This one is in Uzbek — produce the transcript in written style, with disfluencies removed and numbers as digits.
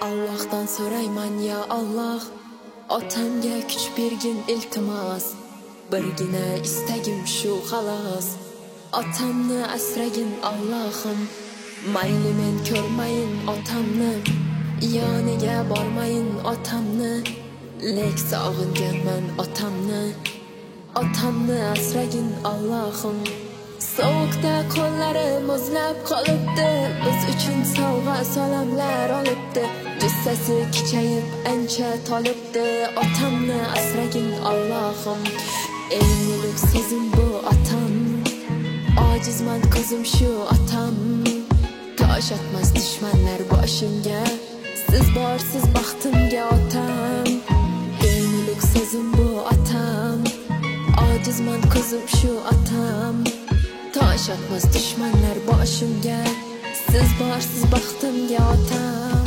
Allohdan so'rayman ya Alloh, otamga kuch bergin iltimos. Birgina istagim shu xolos, otamni asragin Allohim. Mayli men ko'rmayin otamni, yoniga bormayin otamni, lek sog'inganman otamni. Otamni asragin Allohim. Sovuqda qo'llari muzlab qolibdi, biz uchun sovg'a salomlar olibdi. Jussasi kichayib ancha tolibdi, otamni asragin Allohim. Eng ulug' so'zim bu otam, ojizman ko'zim shu otam. Tosh otmas dushmanlar boshimga, siz borsiz baxtimga otam. Eng ulug' so'zim bu otam, ojizman ko'zim shu otam. Tosh otmas dushmanlar boshimga, siz borsiz baxtimga otam.